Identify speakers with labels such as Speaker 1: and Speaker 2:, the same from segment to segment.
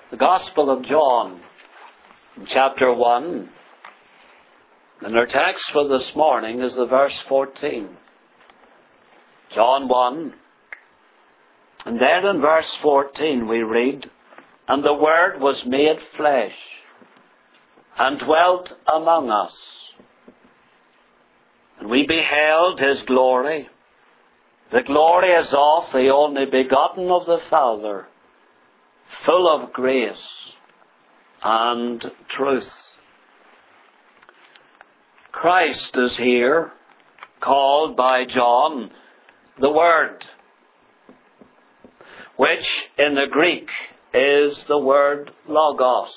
Speaker 1: The Gospel of John, chapter 1. And our text for this morning is the verse 14. John 1. And then in verse 14 we read, "And the Word was made flesh, and dwelt among us. And we beheld His glory, the glory as of the only begotten of the Father, full of grace and truth." Christ is here called by John the Word, which in the Greek is the word logos.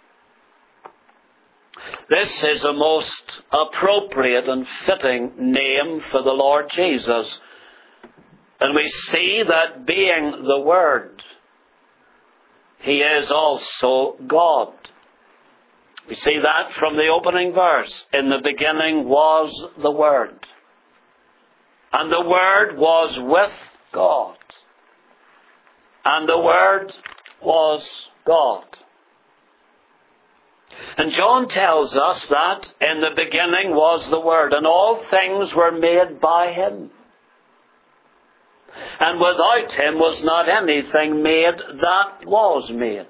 Speaker 1: This is a most appropriate and fitting name for the Lord Jesus. And we see that being the Word, He is also God. We see that from the opening verse. In the beginning was the Word, and the Word was with God, and the Word was God. And John tells us that in the beginning was the Word, and all things were made by Him. And without Him was not anything made that was made.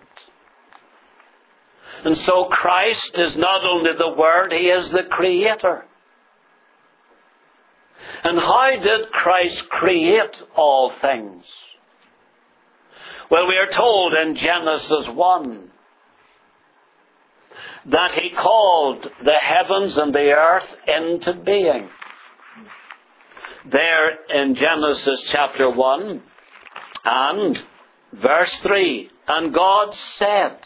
Speaker 1: And so Christ is not only the Word, He is the Creator. And how did Christ create all things? Well, we are told in Genesis 1 that He called the heavens and the earth into being. There in Genesis chapter 1 and verse 3, "And God said,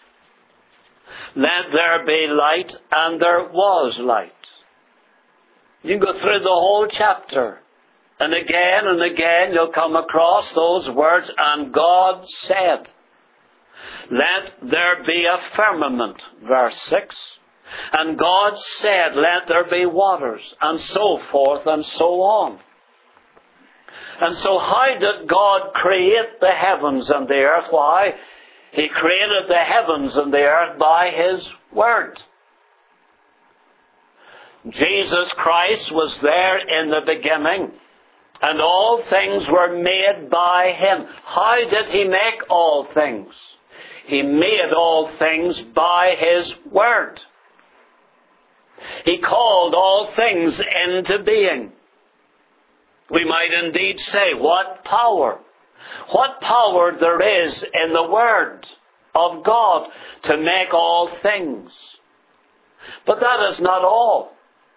Speaker 1: let there be light, and there was light." You can go through the whole chapter, and again you'll come across those words, "And God said, let there be a firmament," verse 6. "And God said, let there be waters," and so forth and so on. And so how did God create the heavens and the earth? Why? He created the heavens and the earth by His Word. Jesus Christ was there in the beginning, and all things were made by Him. How did He make all things? He made all things by His Word. He called all things into being. We might indeed say, what power there is in the Word of God to make all things. But that is not all.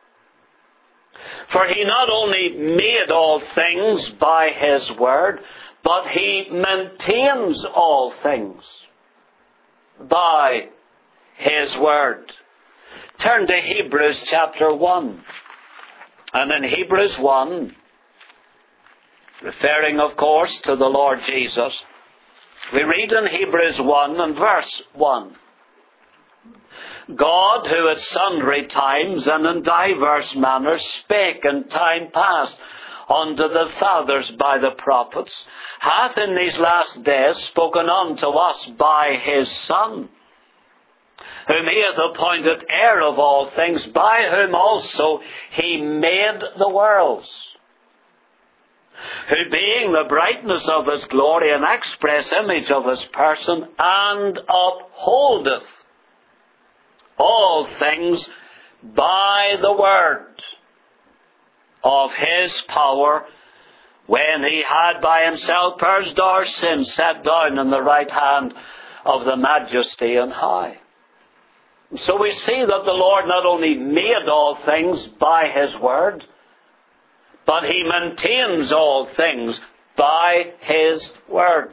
Speaker 1: For He not only made all things by His Word, but He maintains all things by His Word. Turn to Hebrews chapter 1. And in Hebrews 1, referring of course to the Lord Jesus, we read in Hebrews 1 and verse 1. "God, who at sundry times and in diverse manners spake in time past unto the fathers by the prophets, hath in these last days spoken unto us by His Son, whom He hath appointed heir of all things, by whom also He made the worlds, who being the brightness of His glory and express image of His person, and upholdeth all things by the word of His power, when He had by Himself purged our sins, sat down in the right hand of the Majesty on high." So we see that the Lord not only made all things by His Word, but He maintains all things by His Word.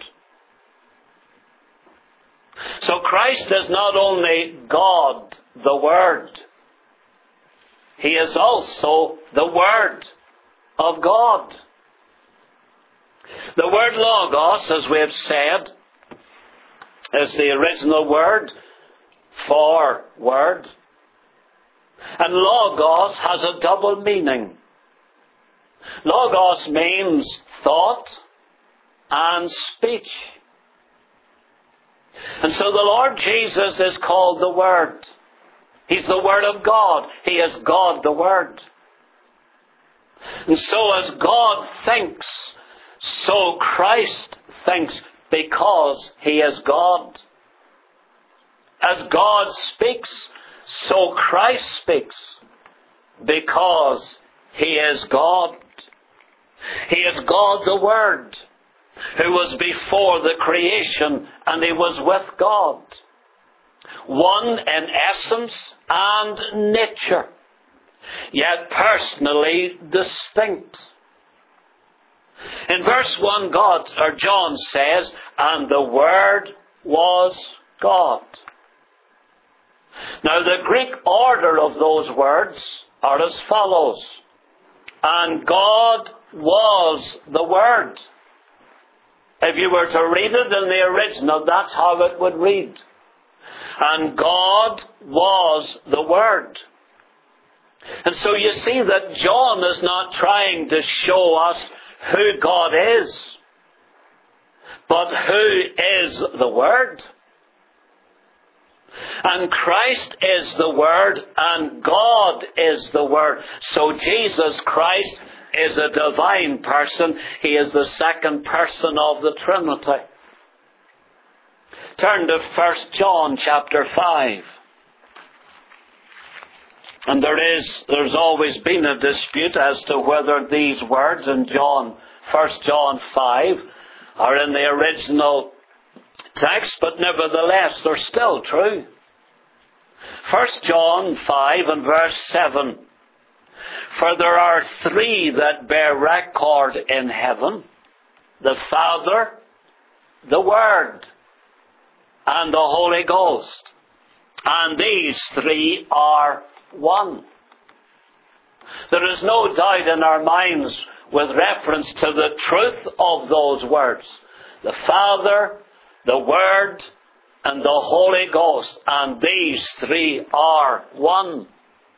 Speaker 1: So Christ is not only God, the Word. He is also the Word of God. The word logos, as we have said, is the original word for word. And logos has a double meaning. Logos means thought and speech. And so the Lord Jesus is called the Word. He's the Word of God. He is God the Word. And so as God thinks, so Christ thinks, because He is God. As God speaks, so Christ speaks, because He is God. He is God the Word, who was before the creation, and He was with God. One in essence and nature, yet personally distinct. In verse 1, John says, and the Word was God. Now the Greek order of those words are as follows. And God was the Word. If you were to read it in the original, that's how it would read. And God was the Word. And so you see that John is not trying to show us who God is, but who is the Word. And Christ is the Word, and God is the Word. So Jesus Christ is a divine person. He is the second person of the Trinity. Turn to 1 John chapter 5. And there's always been a dispute as to whether these words in 1 John 5 are in the original text, but nevertheless they're still true. 1 John 5 and verse 7. For there are three that bear record in heaven, the Father, the Word, and the Holy Ghost. And these three are one. There is no doubt in our minds with reference to the truth of those words. The Father, the Word, and the Holy Ghost. And these three are one.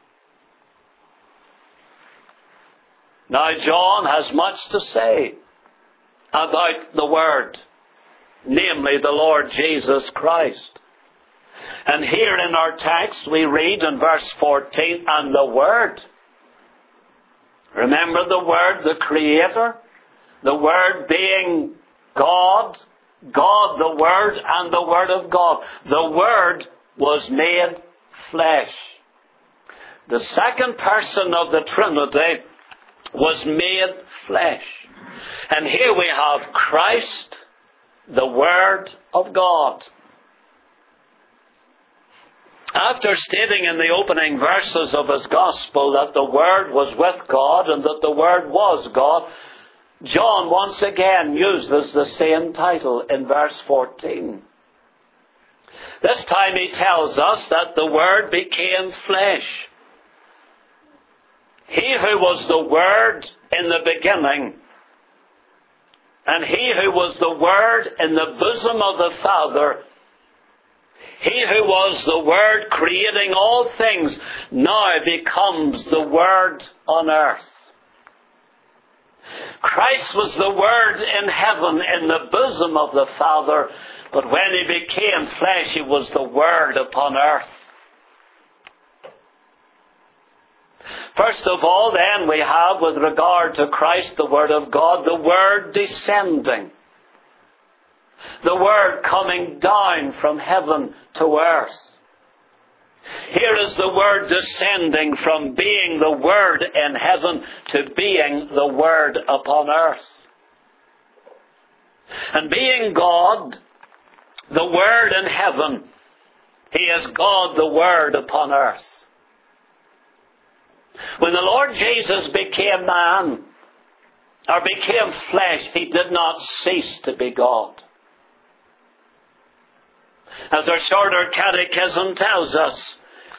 Speaker 1: Now John has much to say about the Word, namely the Lord Jesus Christ. And here in our text we read in verse 14, and the Word. Remember the Word, the Creator, the Word being God, God the Word and the Word of God. The Word was made flesh. The second person of the Trinity was made flesh. And here we have Christ, the Word of God. After stating in the opening verses of his Gospel that the Word was with God and that the Word was God, John once again uses the same title in verse 14. This time he tells us that the Word became flesh. He who was the Word in the beginning, and He who was the Word in the bosom of the Father, He who was the Word creating all things, now becomes the Word on earth. Christ was the Word in heaven, in the bosom of the Father, but when He became flesh, He was the Word upon earth. First of all, then, we have, with regard to Christ, the Word of God, the Word descending. The Word coming down from heaven to earth. Here is the Word descending from being the Word in heaven to being the Word upon earth. And being God, the Word in heaven, He is God the Word upon earth. When the Lord Jesus became man, or became flesh, He did not cease to be God. As our shorter catechism tells us,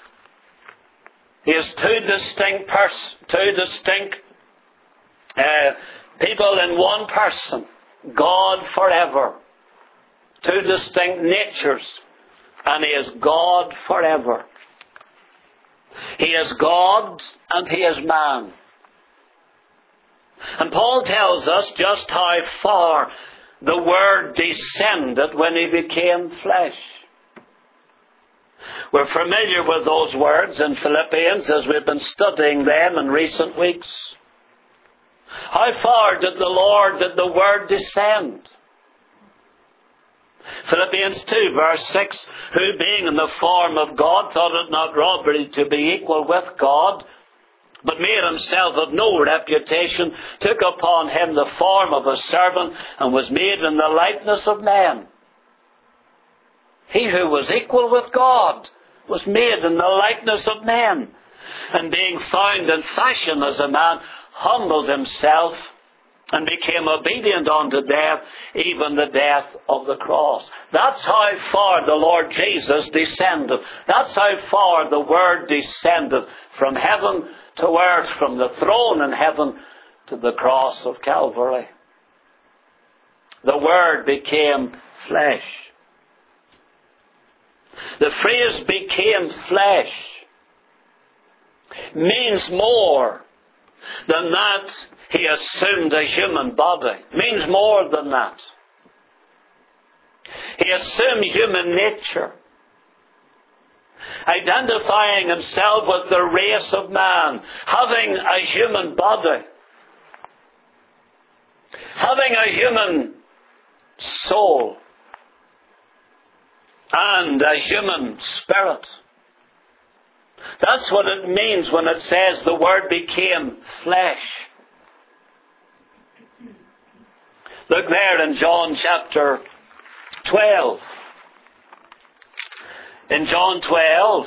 Speaker 1: He is two distinct people in one person, God forever. Two distinct natures, and He is God forever. He is God and He is man. And Paul tells us just how far the Word descended when He became flesh. We're familiar with those words in Philippians as we've been studying them in recent weeks. How far did the Word descend? Philippians 2 verse 6, who being in the form of God thought it not robbery to be equal with God, but made himself of no reputation, took upon him the form of a servant, and was made in the likeness of men. He who was equal with God was made in the likeness of men, and being found in fashion as a man, humbled himself, and became obedient unto death, even the death of the cross. That's how far the Lord Jesus descended. That's how far the Word descended from heaven to earth, from the throne in heaven to the cross of Calvary. The Word became flesh. The phrase became flesh means more than that He assumed a human body. Means more than that. He assumed human nature, identifying Himself with the race of man, having a human body, having a human soul, and a human spirit. That's what it means when it says the Word became flesh. Look there in John chapter 12. In John 12,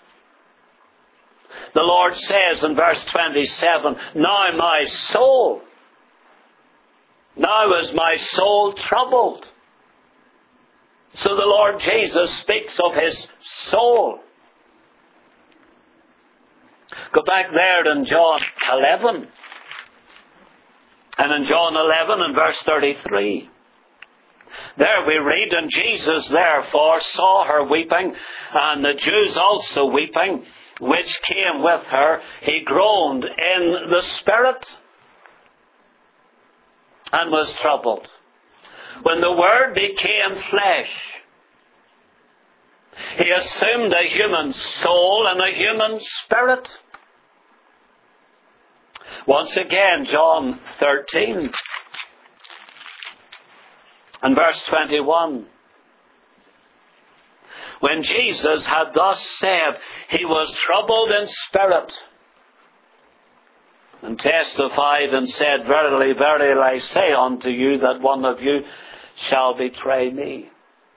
Speaker 1: the Lord says in verse 27, now is my soul troubled. So the Lord Jesus speaks of His soul. Go back there in John 11. And in John 11 and verse 33. There we read, and Jesus therefore saw her weeping, and the Jews also weeping, which came with her. He groaned in the spirit and was troubled. When the Word became flesh, He assumed a human soul and a human spirit. Once again, John 13 and verse 21. When Jesus had thus said, He was troubled in spirit, and testified and said, verily, verily, I say unto you that one of you shall betray me.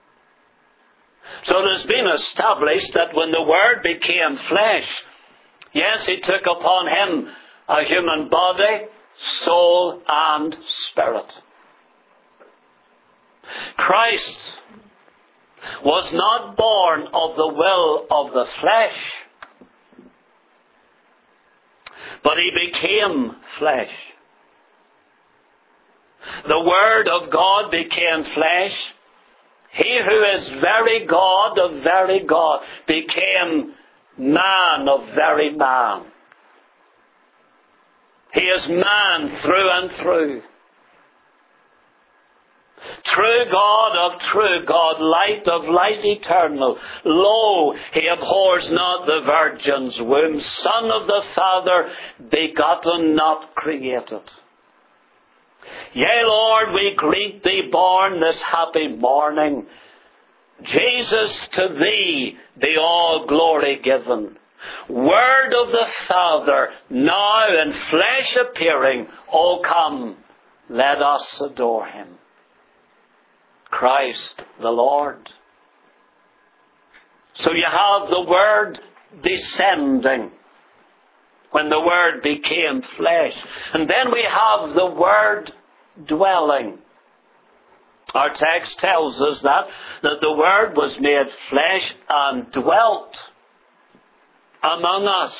Speaker 1: So it has been established that when the Word became flesh, yes, He took upon Him a human body, soul, and spirit. Christ was not born of the will of the flesh, but He became flesh. The Word of God became flesh. He who is very God of very God became man of very man. He is man through and through. True God of true God, light of light eternal. Lo, He abhors not the virgin's womb, Son of the Father, begotten, not created. Yea, Lord, we greet Thee born this happy morning. Jesus, to Thee be all glory given. Word of the Father, now in flesh appearing, O come, let us adore Him. Christ the Lord. So you have the Word descending when the Word became flesh. And then we have the Word dwelling. Our text tells us that the Word was made flesh and dwelt among us.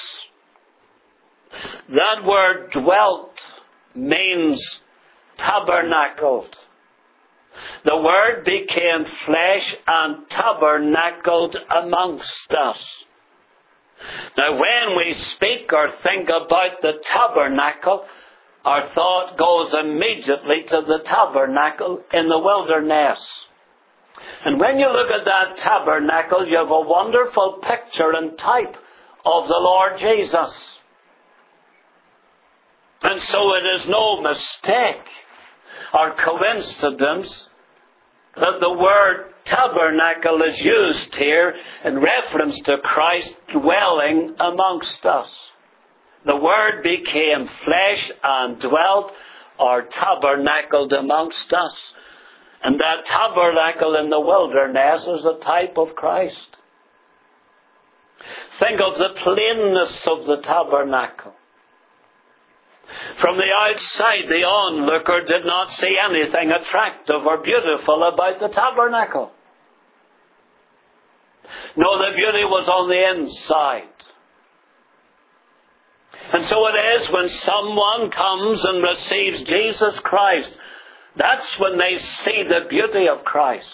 Speaker 1: That word dwelt means tabernacled. The Word became flesh and tabernacled amongst us. Now when we speak or think about the tabernacle, our thought goes immediately to the tabernacle in the wilderness. And when you look at that tabernacle, you have a wonderful picture and type of the Lord Jesus. And so it is no mistake or coincidence that the word tabernacle is used here in reference to Christ dwelling amongst us. The Word became flesh and dwelt or tabernacled amongst us. And that tabernacle in the wilderness is a type of Christ. Think of the plainness of the tabernacle. From the outside, the onlooker did not see anything attractive or beautiful about the tabernacle. No, the beauty was on the inside. And so it is when someone comes and receives Jesus Christ, that's when they see the beauty of Christ.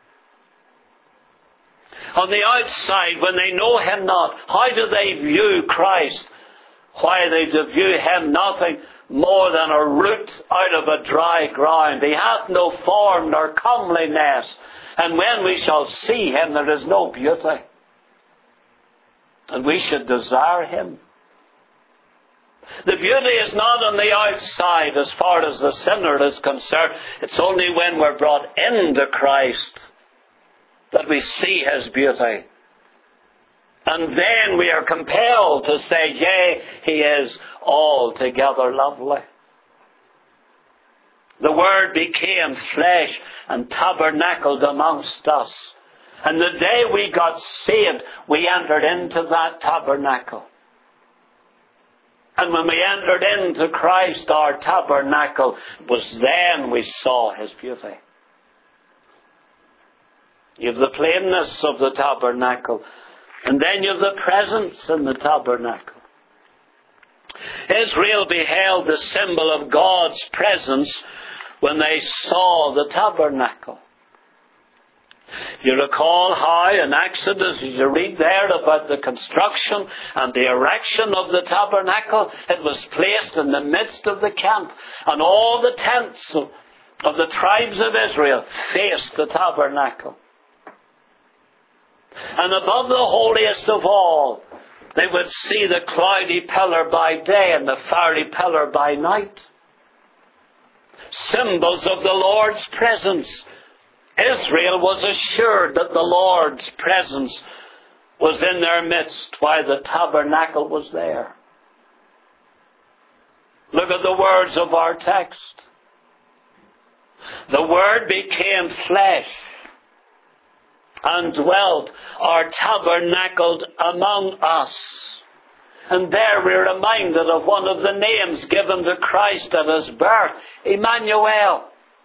Speaker 1: On the outside, when they know Him not, how do they view Christ? Why, they do view Him nothing more than a root out of a dry ground. He hath no form nor comeliness. And when we shall see Him, there is no beauty. And we should desire Him. The beauty is not on the outside as far as the sinner is concerned. It's only when we're brought into Christ that we see His beauty. And then we are compelled to say, yea, He is altogether lovely. The Word became flesh and tabernacled amongst us. And the day we got saved, we entered into that tabernacle. And when we entered into Christ, our tabernacle, it was then we saw His beauty. You have the plainness of the tabernacle. And then you have the presence in the tabernacle. Israel beheld the symbol of God's presence when they saw the tabernacle. You recall how in Exodus, you read there about the construction and the erection of the tabernacle. It was placed in the midst of the camp, and all the tents of the tribes of Israel faced the tabernacle. And above the holiest of all, they would see the cloudy pillar by day and the fiery pillar by night. Symbols of the Lord's presence. Israel was assured that the Lord's presence was in their midst while the tabernacle was there. Look at the words of our text. The Word became flesh and dwelt or tabernacled among us. And there we're reminded of one of the names given to Christ at His birth, Emmanuel.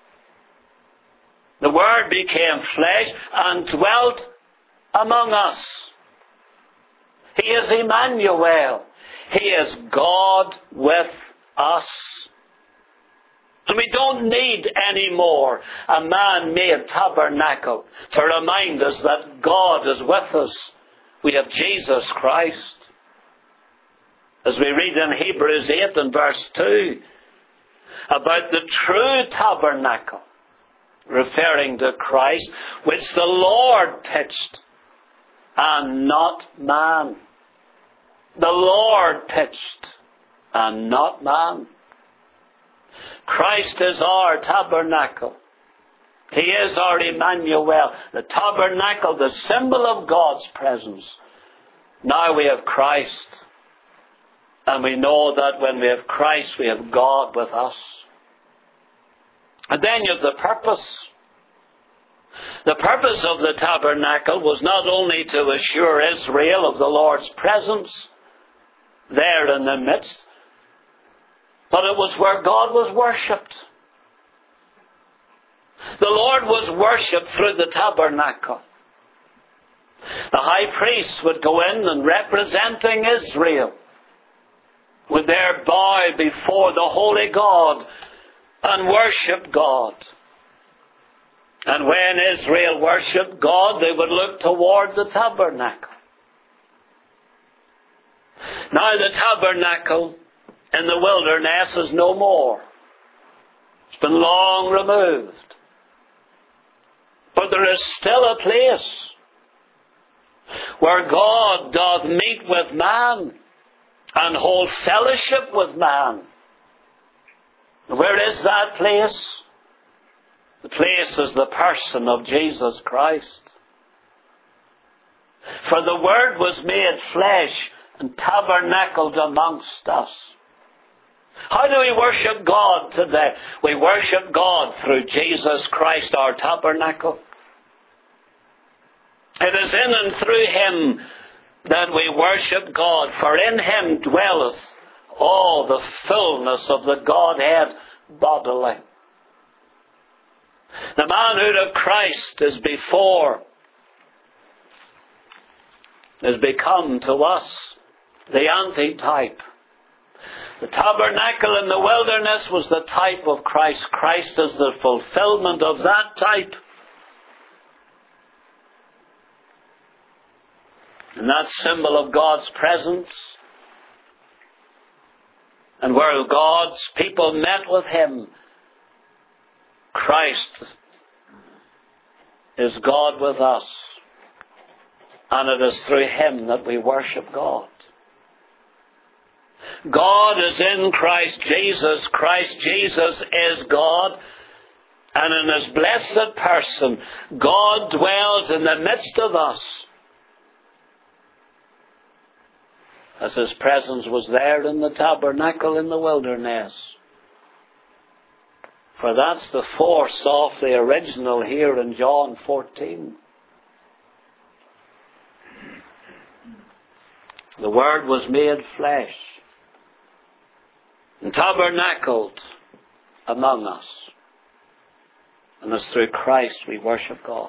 Speaker 1: The Word became flesh and dwelt among us. He is Emmanuel. He is God with us. And we don't need any more a man-made tabernacle to remind us that God is with us. We have Jesus Christ. As we read in Hebrews 8 and verse 2 about the true tabernacle, referring to Christ, which the Lord pitched and not man. The Lord pitched and not man. Christ is our tabernacle. He is our Emmanuel. The tabernacle, the symbol of God's presence. Now we have Christ. And we know that when we have Christ, we have God with us. And then you have the purpose. The purpose of the tabernacle was not only to assure Israel of the Lord's presence there in the midst, but it was where God was worshipped. The Lord was worshipped through the tabernacle. The high priest would go in and representing Israel would there bow before the holy God and worship God. And when Israel worshipped God, they would look toward the tabernacle. Now the tabernacle in the wilderness is no more. It's been long removed. But there is still a place where God doth meet with man and hold fellowship with man. Where is that place? The place is the person of Jesus Christ. For the Word was made flesh and tabernacled amongst us. How do we worship God today? We worship God through Jesus Christ, our tabernacle. It is in and through Him that we worship God, for in Him dwelleth all the fullness of the Godhead bodily. The manhood of Christ is become to us the antitype. The tabernacle in the wilderness was the type of Christ. Christ is the fulfillment of that type. And that symbol of God's presence, and where God's people met with Him, Christ is God with us. And it is through Him that we worship God. God is in Christ Jesus. Christ Jesus is God. And in His blessed person, God dwells in the midst of us. As His presence was there in the tabernacle in the wilderness. For that's the force of the original here in John 14. The Word was made flesh and tabernacled among us. And it's through Christ we worship God.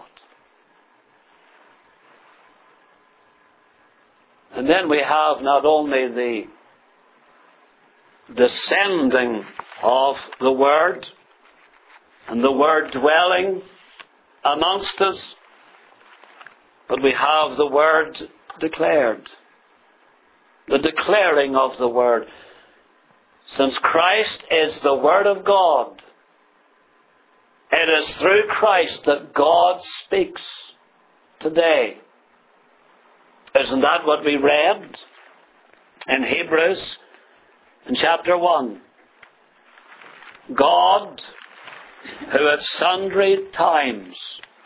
Speaker 1: And then we have not only the descending of the Word and the Word dwelling amongst us, but we have the Word declared. The declaring of the Word. Since Christ is the Word of God, it is through Christ that God speaks today. Isn't that what we read in Hebrews in chapter 1? God, who at sundry times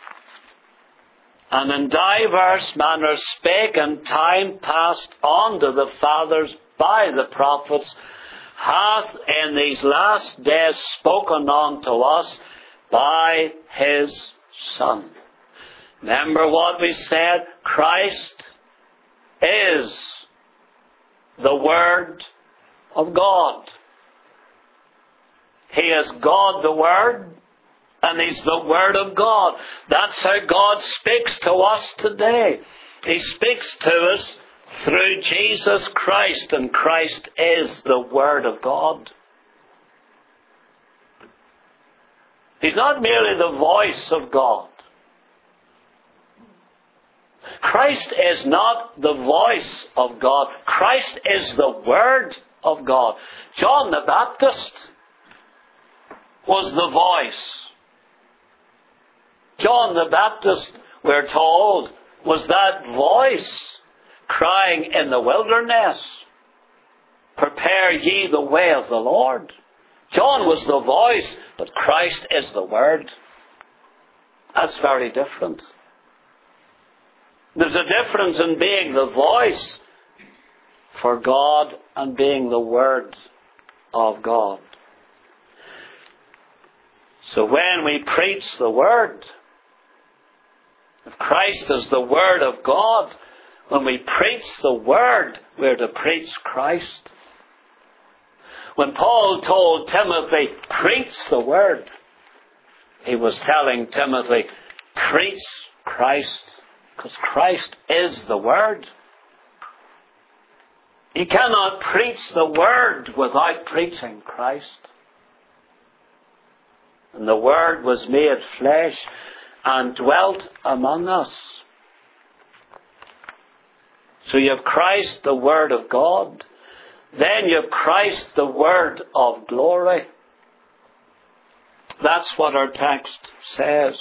Speaker 1: and in diverse manners spake in time past unto the fathers by the prophets, hath in these last days spoken unto us by His Son. Remember what we said? Christ is the Word of God. He is God the Word, and He's the Word of God. That's how God speaks to us today. He speaks to us through Jesus Christ, and Christ is the Word of God. He's not merely the voice of God. Christ is not the voice of God. Christ is the Word of God. John the Baptist was the voice. John the Baptist, we're told, was that voice crying in the wilderness, prepare ye the way of the Lord. John was the voice, but Christ is the Word. That's very different. There's a difference in being the voice for God and being the Word of God. So when we preach the Word, if Christ is the Word of God, when we preach the Word, we're to preach Christ. When Paul told Timothy, preach the Word, he was telling Timothy, preach Christ. Because Christ is the Word. You cannot preach the Word without preaching Christ. And the Word was made flesh and dwelt among us. So you have Christ, the Word of God. then you've Christ, the Word of glory. That's what our text says.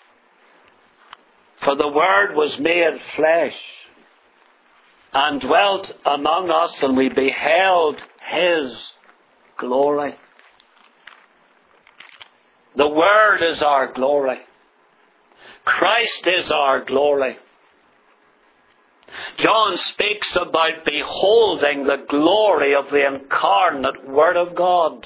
Speaker 1: For the Word was made flesh and dwelt among us, and we beheld His glory. The Word is our glory. Christ is our glory. John speaks about beholding the glory of the incarnate Word of God.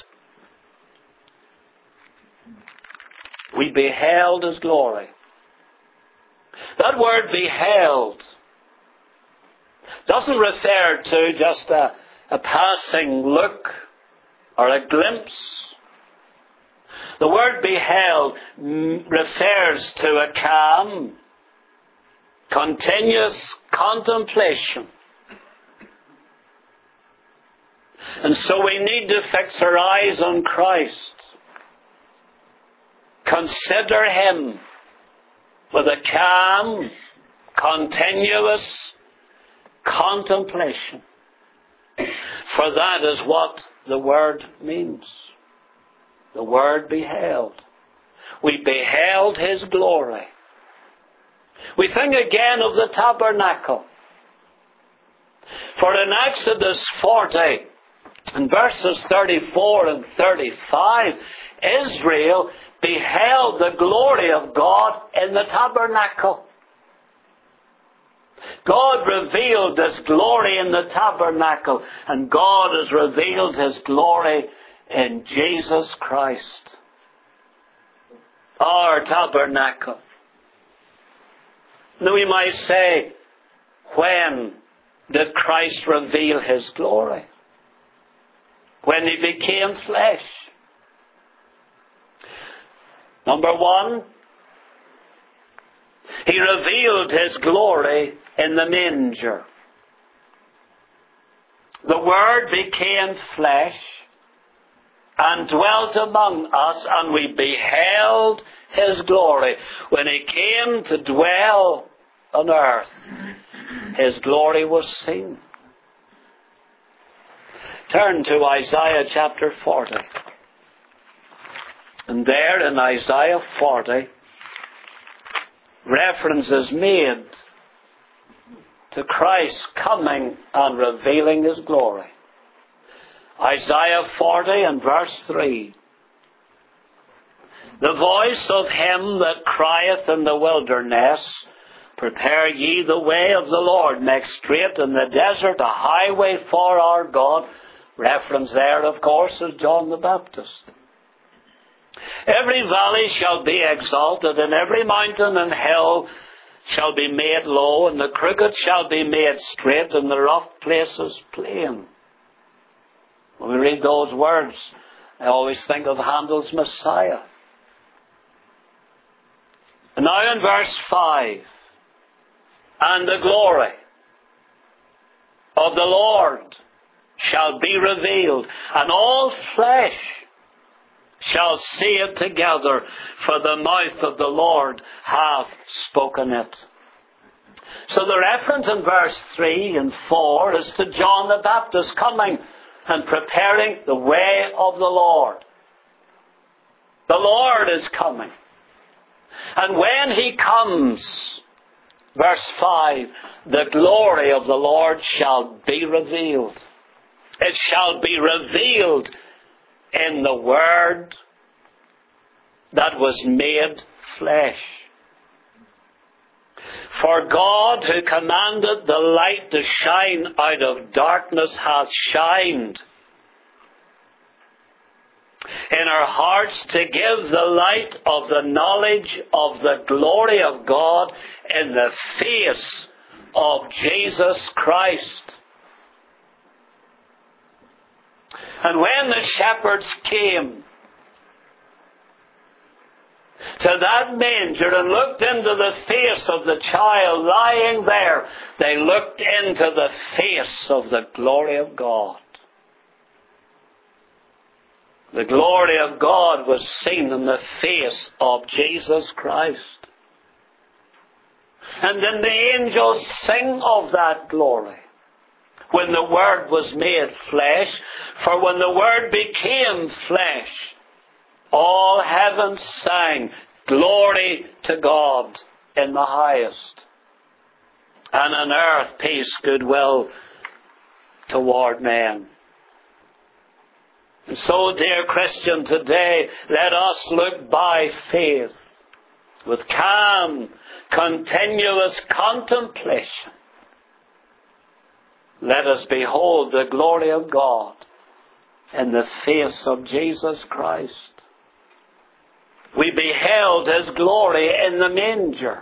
Speaker 1: We beheld His glory. That word beheld doesn't refer to just a passing look or a glimpse. The word beheld refers to a calm, continuous contemplation. And so we need to fix our eyes on Christ. Consider Him with a calm, continuous contemplation. For that is what the word means. The word beheld. We beheld His glory. We think again of the tabernacle. For in Exodus 40, in verses 34 and 35, Israel beheld the glory of God in the tabernacle. God revealed His glory in the tabernacle, and God has revealed His glory in Jesus Christ, our tabernacle. Now we might say, when did Christ reveal His glory? When He became flesh. Number one, He revealed His glory in the manger. The Word became flesh and dwelt among us, and we beheld His glory. When He came to dwell on earth, His glory was seen. Turn to Isaiah chapter 40. And there in Isaiah 40, reference is made to Christ coming and revealing His glory. Isaiah 40 and verse 3. The voice of him that crieth in the wilderness, prepare ye the way of the Lord, make straight in the desert a highway for our God. Reference there, of course, is John the Baptist. Every valley shall be exalted, and every mountain and hill shall be made low, and the crooked shall be made straight, and the rough places plain. When we read those words, I always think of Handel's Messiah. And now in verse 5, and the glory of the Lord shall be revealed, and all flesh shall see it together, for the mouth of the Lord hath spoken it. So the reference in verse 3 and 4 is to John the Baptist coming and preparing the way of the Lord. The Lord is coming. And when He comes, verse 5, the glory of the Lord shall be revealed. It shall be revealed in the Word that was made flesh. For God, who commanded the light to shine out of darkness, hath shined in our hearts to give the light of the knowledge of the glory of God in the face of Jesus Christ. And when the shepherds came to that manger and looked into the face of the child lying there, they looked into the face of the glory of God. The glory of God was seen in the face of Jesus Christ. And then the angels sing of that glory. when the Word was made flesh. For when the Word became flesh, all heaven sang, "Glory to God in the highest, and on earth peace, goodwill toward men." And so, dear Christian, today let us look by faith with calm, continuous contemplation. Let us behold the glory of God in the face of Jesus Christ. We beheld His glory in the manger.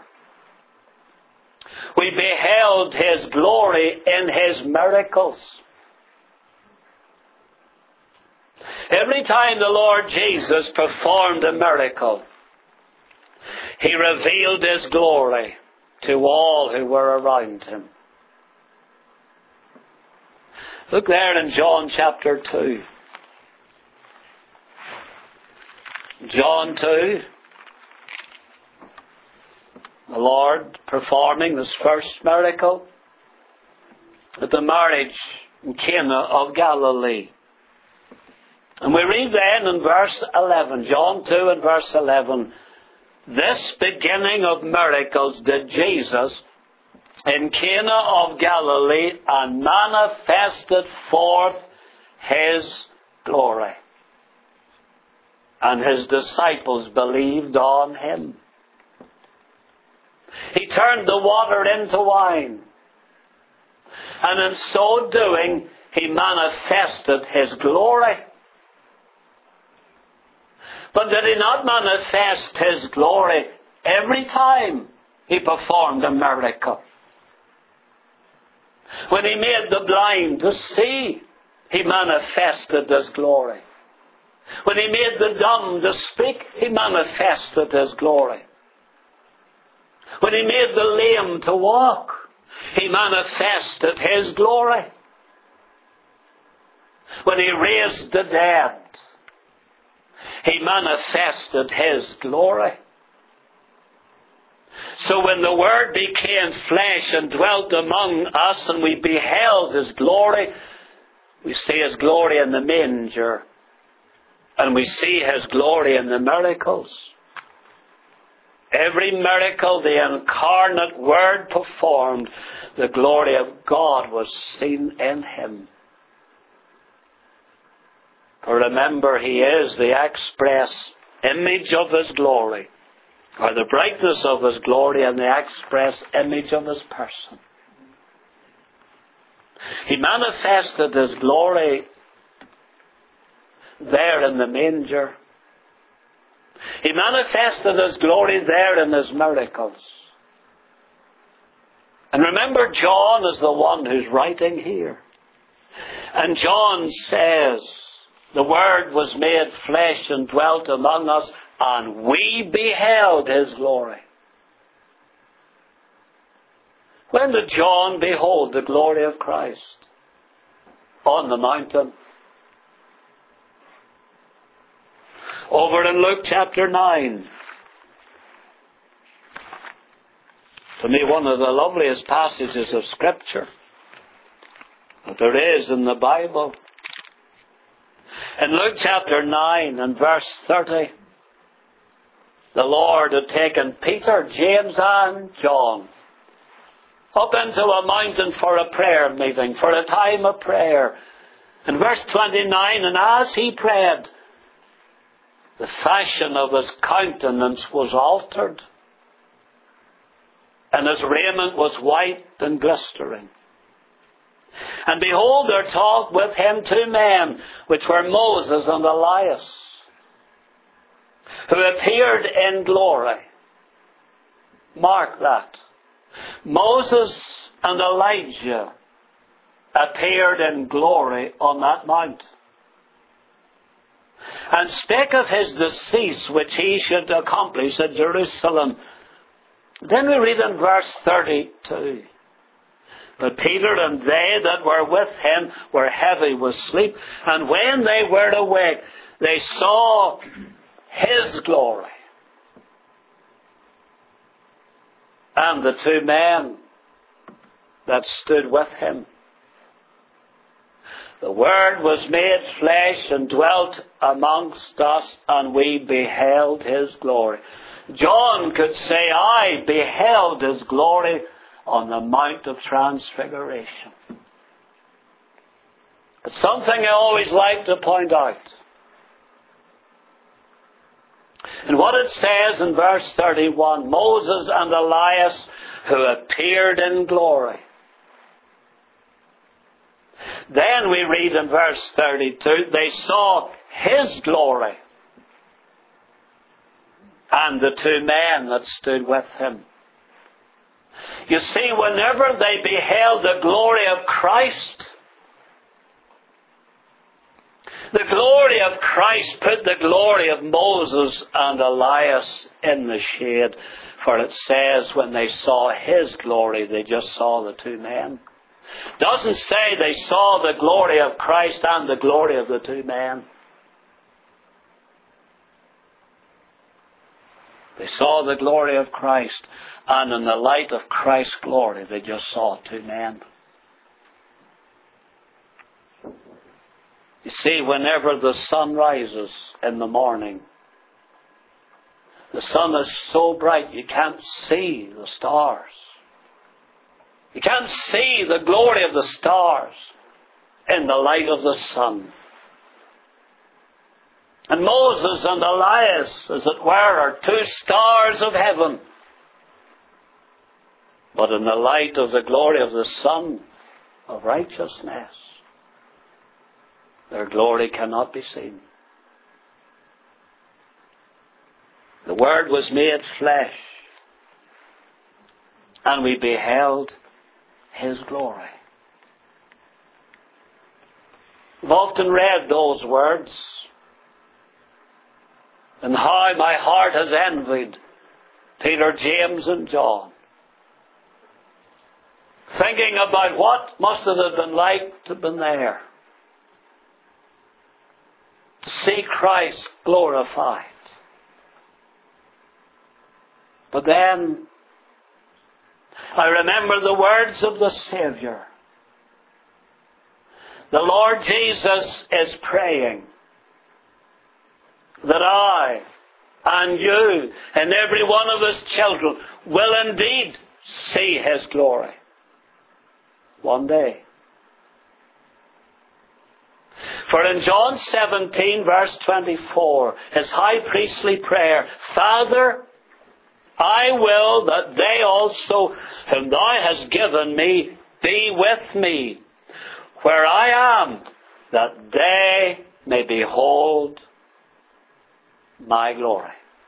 Speaker 1: We beheld His glory in His miracles. Every time the Lord Jesus performed a miracle, He revealed His glory to all who were around Him. Look there in John chapter 2. John 2. The Lord performing this first miracle at the marriage in Cana of Galilee. And we read then in verse 11, John 2 and verse 11, "This beginning of miracles did Jesus in Cana of Galilee, and manifested forth His glory. And His disciples believed on Him." He turned the water into wine. And in so doing, He manifested His glory. But did He not manifest His glory every time He performed a miracle? When He made the blind to see, He manifested His glory. When He made the dumb to speak, He manifested His glory. When He made the lame to walk, He manifested His glory. When He raised the dead, He manifested His glory. So when the Word became flesh and dwelt among us and we beheld His glory, we see His glory in the manger and we see His glory in the miracles. Every miracle the incarnate Word performed, the glory of God was seen in Him. For remember, He is the express image of His glory, or the brightness of His glory and the express image of His person. He manifested His glory there in the manger. He manifested His glory there in His miracles. And remember, John is the one who's writing here. And John says, "The Word was made flesh and dwelt among us, and we beheld His glory." When did John behold the glory of Christ? On the mountain. Over in Luke chapter 9. To me, one of the loveliest passages of Scripture that there is in the Bible. In Luke chapter 9 and verse 30, the Lord had taken Peter, James and John up into a mountain for a prayer meeting, for a time of prayer. In verse 29, "And as He prayed, the fashion of His countenance was altered, and His raiment was white and glistering. And behold, there talked with Him two men, which were Moses and Elias, who appeared in glory." Mark that. Moses and Elijah appeared in glory on that mount, and spake of His decease, which He should accomplish at Jerusalem. Then we read in verse 32, "But Peter and they that were with Him were heavy with sleep, and when they were awake, they saw His glory, and the two men that stood with Him." The Word was made flesh and dwelt amongst us, and we beheld His glory. John could say, I beheld His glory on the Mount of Transfiguration. It's something I always like to point out. And what it says in verse 31, Moses and Elias, who appeared in glory. Then we read in verse 32, they saw His glory and the two men that stood with Him. You see, whenever they beheld the glory of Christ, the glory of Christ put the glory of Moses and Elias in the shade. For it says when they saw His glory, they just saw the two men. It doesn't say they saw the glory of Christ and the glory of the two men. They saw the glory of Christ, and in the light of Christ's glory, they just saw two men. You see, whenever the sun rises in the morning, the sun is so bright you can't see the stars. You can't see the glory of the stars in the light of the sun. And Moses and Elias, as it were, are two stars of heaven. But in the light of the glory of the sun of righteousness, their glory cannot be seen. The Word was made flesh, and we beheld His glory. I've often read those words, and how my heart has envied Peter, James, and John, thinking about what must it have been like to have been there, to see Christ glorified. But then I remember the words of the Savior. The Lord Jesus is praying that I and you and every one of His children will indeed see His glory one day. For in John 17 verse 24, His high priestly prayer, Father, I will that they also whom Thou hast given me be with me where I am, that they may behold my glory.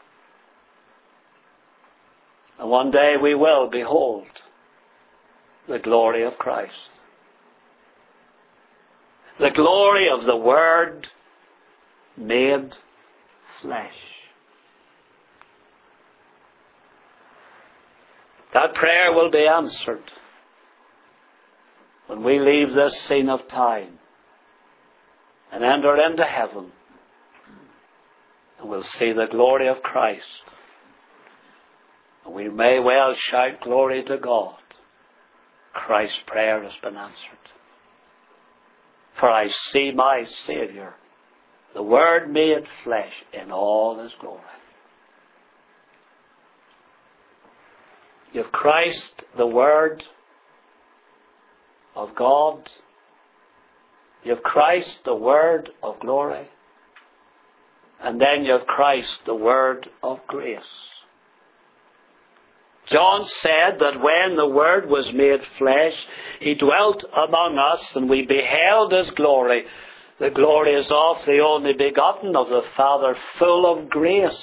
Speaker 1: And one day we will behold the glory of Christ. The glory of the Word made flesh. That prayer will be answered when we leave this scene of time and enter into heaven, and we'll see the glory of Christ. And we may well shout glory to God. Christ's prayer has been answered. For I see my Saviour, the Word made flesh, in all His glory. You have Christ, the Word of God. You have Christ, the Word of glory. And then you have Christ, the Word of grace. John said that when the Word was made flesh, He dwelt among us, and we beheld His glory. The glory is of the only begotten of the Father, full of grace.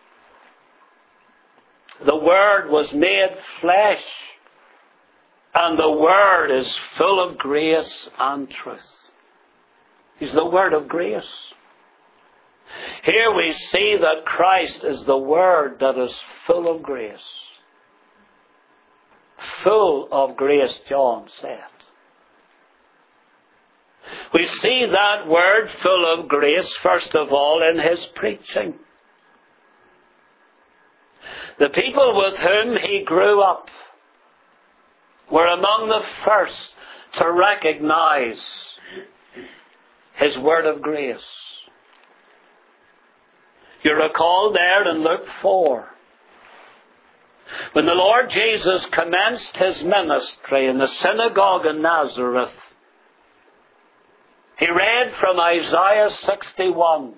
Speaker 1: The Word was made flesh, and the Word is full of grace and truth. He's the Word of grace. Here we see that Christ is the Word that is full of grace. Full of grace, John said. We see that word full of grace, first of all, in His preaching. The people with whom He grew up were among the first to recognize His word of grace. You recall there in Luke 4, when the Lord Jesus commenced His ministry in the synagogue in Nazareth, He read from Isaiah 61.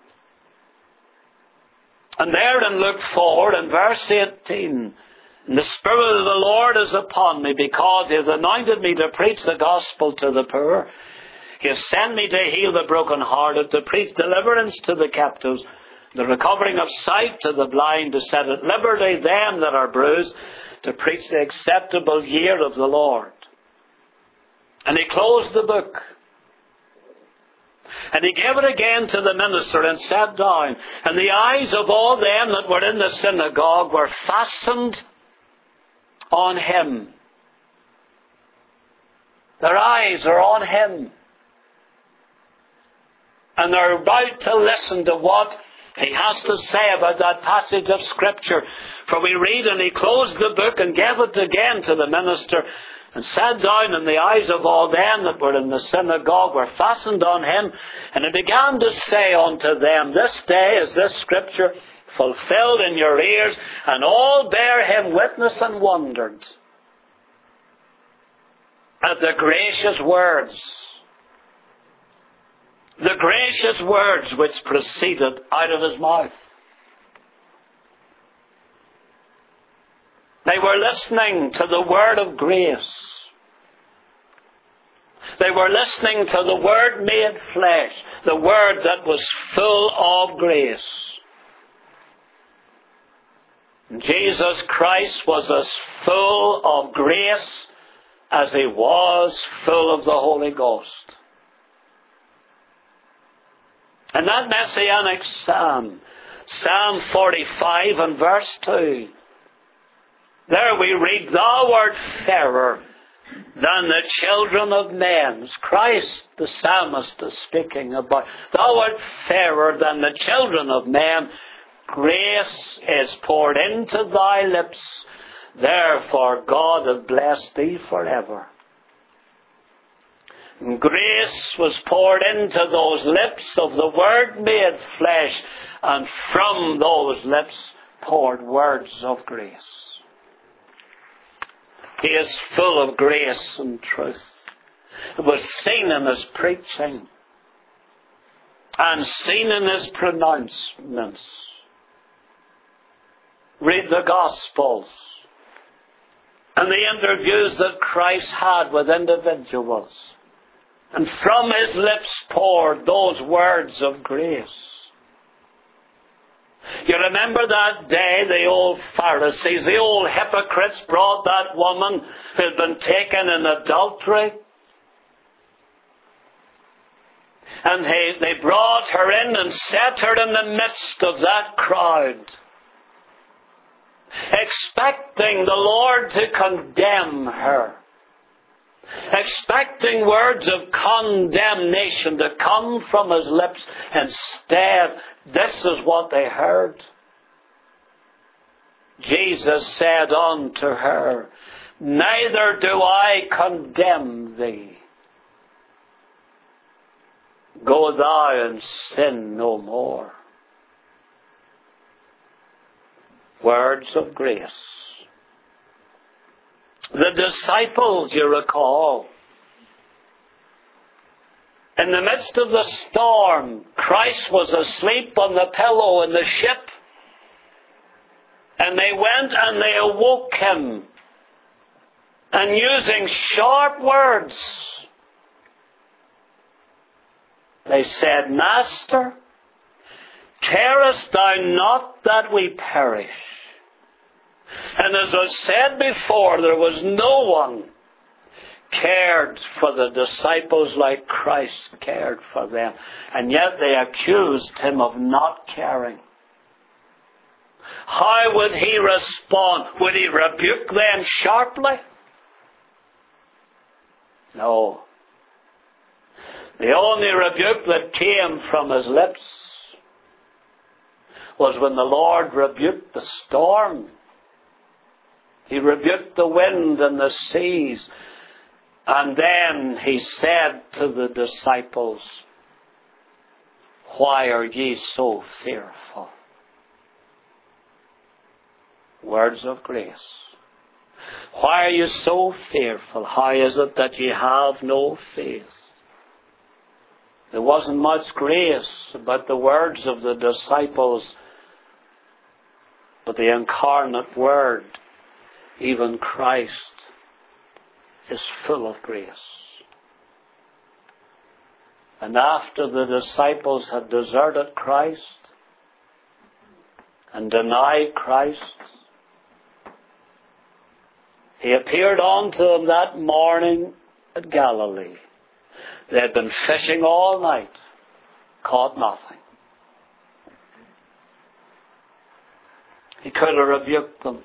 Speaker 1: And there in Luke 4, in verse 18, "And the Spirit of the Lord is upon me, because He has anointed me to preach the gospel to the poor. He has sent me to heal the brokenhearted, to preach deliverance to the captives, the recovering of sight to the blind, to set at liberty them that are bruised, to preach the acceptable year of the Lord." And He closed the book. And He gave it again to the minister and sat down. And the eyes of all them that were in the synagogue were fastened on Him. Their eyes are on Him. And they're about to listen to what He has to say about that passage of Scripture. For we read, "And He closed the book and gave it again to the minister, and sat down, and the eyes of all them that were in the synagogue were fastened on Him. And He began to say unto them, This day is this Scripture fulfilled in your ears. And all bare Him witness and wondered at the gracious words. The gracious words which proceeded out of His mouth." They were listening to the word of grace. They were listening to the Word made flesh, the Word that was full of grace. Jesus Christ was as full of grace as He was full of the Holy Ghost. And that messianic psalm, Psalm 45 and verse 2, there we read, "Thou art fairer than the children of men." Christ, the psalmist, is speaking about. "Thou art fairer than the children of men. Grace is poured into thy lips. Therefore God hath blessed thee forever." And grace was poured into those lips of the Word made flesh, and from those lips poured words of grace. He is full of grace and truth. It was seen in His preaching and seen in His pronouncements. Read the Gospels and the interviews that Christ had with individuals. And from His lips poured those words of grace. You remember that day the old Pharisees, the old hypocrites brought that woman who had been taken in adultery. And they brought her in and set her in the midst of that crowd, expecting the Lord to condemn her, expecting words of condemnation to come from His lips. Instead, this is what they heard. Jesus said unto her, "Neither do I condemn thee. Go thou and sin no more." Words of grace. The disciples, you recall, in the midst of the storm, Christ was asleep on the pillow in the ship. And they went and they awoke Him. And using sharp words, they said, "Master, carest thou not that we perish?" And as was said before, there was no one cared for the disciples like Christ cared for them. And yet they accused Him of not caring. How would He respond? Would He rebuke them sharply? No. The only rebuke that came from His lips was when the Lord rebuked the storm. He rebuked the wind and the seas. And then He said to the disciples, Why are ye so fearful? Words of grace. Why are you so fearful? How is it that ye have no faith? There wasn't much grace about the words of the disciples, but the incarnate Word, even Christ, is full of grace. And after the disciples had deserted Christ and denied Christ, He appeared unto them that morning at Galilee. They had been fishing all night, caught nothing. He could have rebuked them.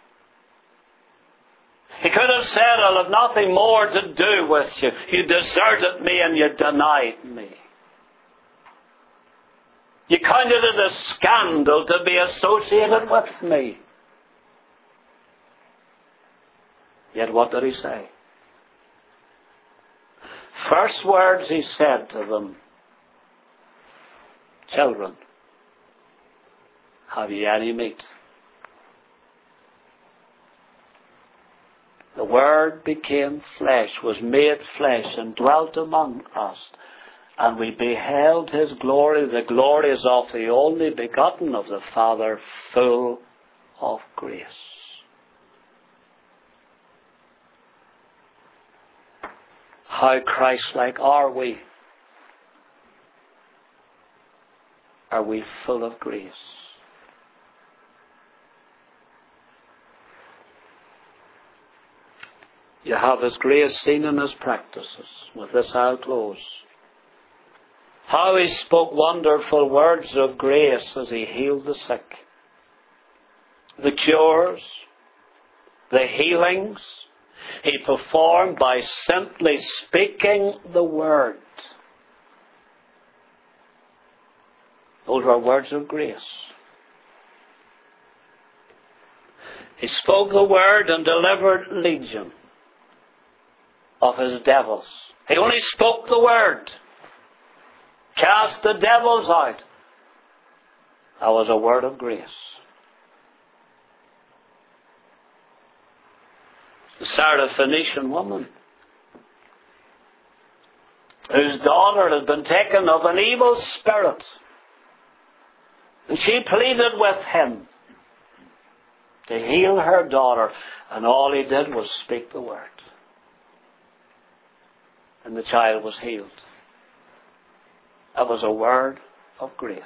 Speaker 1: He could have said, I'll have nothing more to do with you. You deserted me and you denied me. You counted it a scandal to be associated with me. Yet what did He say? First words He said to them, children, have ye any meat? The Word became flesh, was made flesh, and dwelt among us. And we beheld His glory. The glory is of the only begotten of the Father, full of grace. How Christ-like are we? Are we full of grace? You have His grace seen in His practices. With this I'll close. How He spoke wonderful words of grace as He healed the sick. The cures, the healings, He performed by simply speaking the word. Those were words of grace. He spoke the word and delivered legion of his devils. He only spoke the word. Cast the devils out. That was a word of grace. The Syrophoenician woman, whose daughter had been taken of an evil spirit, and she pleaded with Him to heal her daughter, and all He did was speak the word. And the child was healed. That was a word of grace.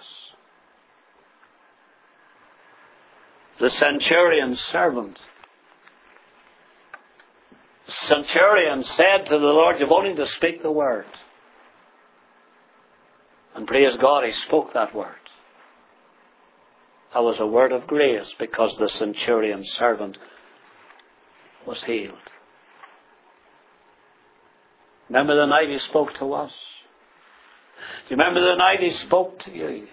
Speaker 1: The centurion's servant. The centurion said to the Lord, you've only to speak the word. And praise God, he spoke that word. That was a word of grace because the centurion's servant was healed. Remember the night he spoke to us? Do you remember the night he spoke to you?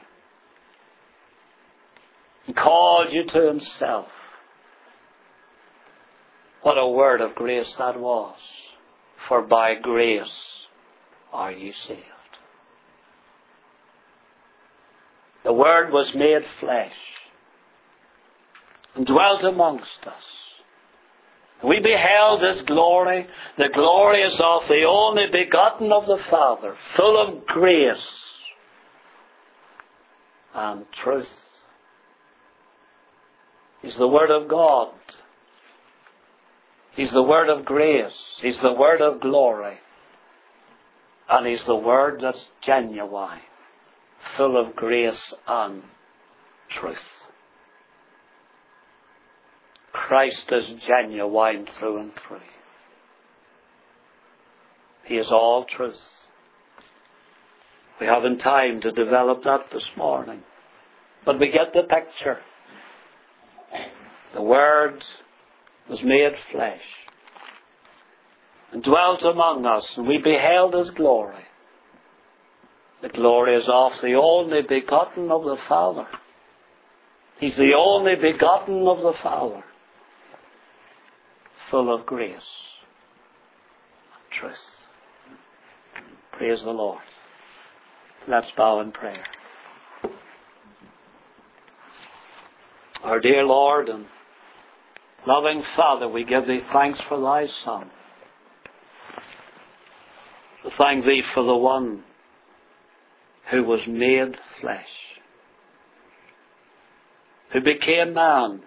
Speaker 1: He called you to himself. What a word of grace that was. For by grace are ye saved. The Word was made flesh and dwelt amongst us. We beheld His glory. The glory is of the only begotten of the Father, full of grace and truth. He's the Word of God. He's the Word of grace. He's the Word of glory. And He's the Word that's genuine, full of grace and truth. Christ is genuine through and through. He is all truth. We haven't time to develop that this morning, but we get the picture. The Word was made flesh and dwelt among us, and we beheld His glory. The glory is of the only begotten of the Father. He's the only begotten of the Father, full of grace and truth. Praise the Lord. Let's bow in prayer. Our dear Lord and loving Father, we give Thee thanks for Thy Son. We thank Thee for the one who was made flesh, who became man,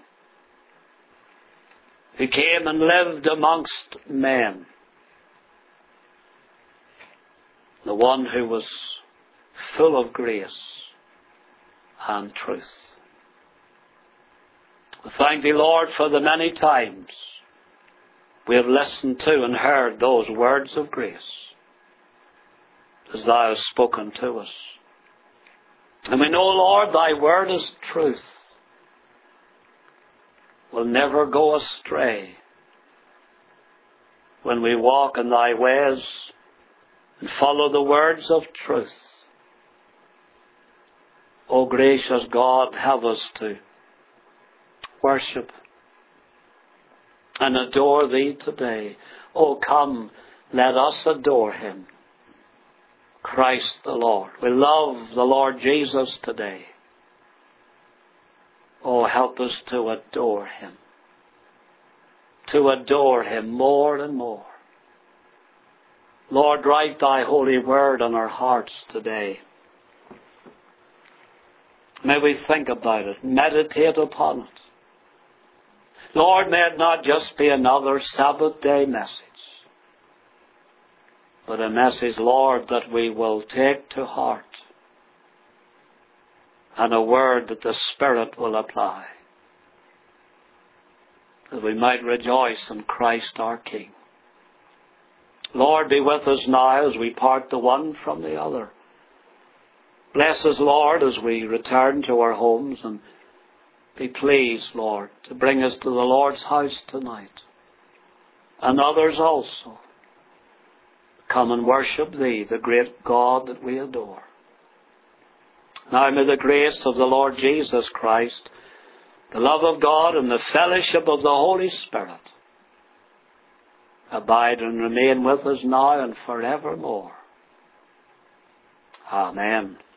Speaker 1: who came and lived amongst men, the one who was full of grace and truth. We thank Thee, Lord, for the many times we have listened to and heard those words of grace as Thou hast spoken to us. And we know, Lord, Thy word is truth, will never go astray when we walk in Thy ways and follow the words of truth. O gracious God, help us to worship and adore Thee today. Oh, come, let us adore Him, Christ the Lord. We love the Lord Jesus today. Oh, help us to adore Him more and more. Lord, write Thy holy word on our hearts today. May we think about it, meditate upon it. Lord, may it not just be another Sabbath day message, but a message, Lord, that we will take to heart, and a word that the Spirit will apply, that we might rejoice in Christ our King. Lord, be with us now as we part the one from the other. Bless us, Lord, as we return to our homes, and be pleased, Lord, to bring us to the Lord's house tonight, and others also. Come and worship Thee, the great God that we adore. Now may the grace of the Lord Jesus Christ, the love of God, and the fellowship of the Holy Spirit abide and remain with us now and forevermore. Amen.